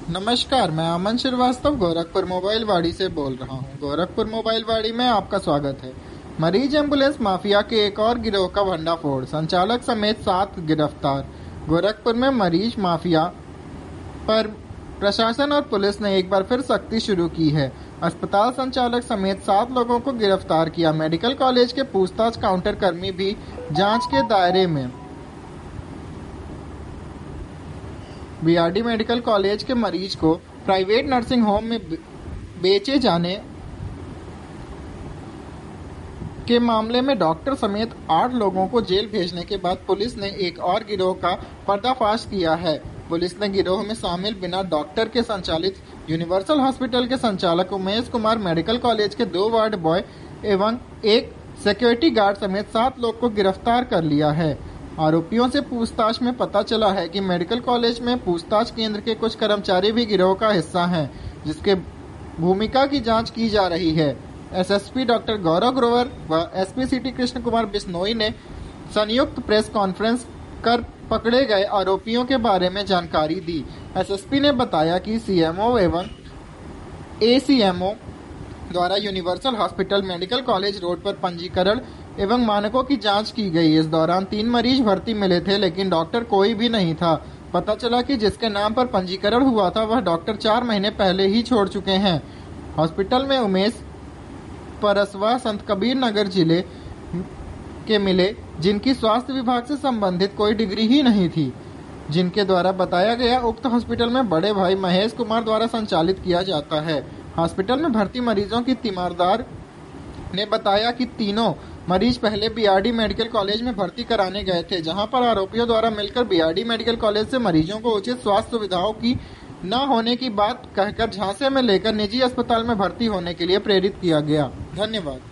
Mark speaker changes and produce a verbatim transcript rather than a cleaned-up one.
Speaker 1: नमस्कार, मैं अमन श्रीवास्तव गोरखपुर मोबाइल वाड़ी से बोल रहा हूं। गोरखपुर मोबाइल वाड़ी में आपका स्वागत है। मरीज एम्बुलेंस माफिया के एक और गिरोह का भंडाफोड़, संचालक समेत सात गिरफ्तार। गोरखपुर में मरीज माफिया पर प्रशासन और पुलिस ने एक बार फिर सख्ती शुरू की है। अस्पताल संचालक समेत सात लोगों को गिरफ्तार किया। मेडिकल कॉलेज के पूछताछ काउंटर कर्मी भी जांच के दायरे में। बीआरडी मेडिकल कॉलेज के मरीज को प्राइवेट नर्सिंग होम में बेचे जाने के मामले में डॉक्टर समेत आठ लोगों को जेल भेजने के बाद पुलिस ने एक और गिरोह का पर्दाफाश किया है। पुलिस ने गिरोह में शामिल बिना डॉक्टर के संचालित यूनिवर्सल हॉस्पिटल के संचालक उमेश कुमार, मेडिकल कॉलेज के दो वार्ड बॉय एवं एक सिक्योरिटी गार्ड समेत सात लोग को गिरफ्तार कर लिया है। आरोपियों से पूछताछ में पता चला है कि मेडिकल कॉलेज में पूछताछ केंद्र के कुछ कर्मचारी भी गिरोह का हिस्सा हैं, जिसके भूमिका की जांच की जा रही है। एसएसपी डॉक्टर गौरव ग्रोवर व एसपी सिटी कृष्ण कुमार बिश्नोई ने संयुक्त प्रेस कॉन्फ्रेंस कर पकड़े गए आरोपियों के बारे में जानकारी दी। एसएसपी ने बताया कि सीएमओ एवं एसीएमओ द्वारा universal hospital medical college road पर पंजीकरण एवं मानकों की जांच की गई। इस दौरान तीन मरीज भर्ती मिले थे, लेकिन डॉक्टर कोई भी नहीं था। पता चला कि जिसके नाम पर पंजीकरण हुआ था वह डॉक्टर चार महीने पहले ही छोड़ चुके हैं। हॉस्पिटल में उमेश परसवा संत कबीर नगर जिले के मिले, जिनकी स्वास्थ्य विभाग से संबंधित कोई डिग्री ही नहीं थी, जिनके द्वारा बताया गया उक्त हॉस्पिटल में बड़े भाई महेश कुमार द्वारा संचालित किया जाता है। हॉस्पिटल में भर्ती मरीजों की तीमारदार ने बताया कि तीनों मरीज पहले बीआरडी मेडिकल कॉलेज में भर्ती कराने गए थे, जहां पर आरोपियों द्वारा मिलकर बीआरडी मेडिकल कॉलेज से मरीजों को उचित स्वास्थ्य सुविधाओं की न होने की बात कहकर झांसे में लेकर निजी अस्पताल में भर्ती होने के लिए प्रेरित किया गया। धन्यवाद।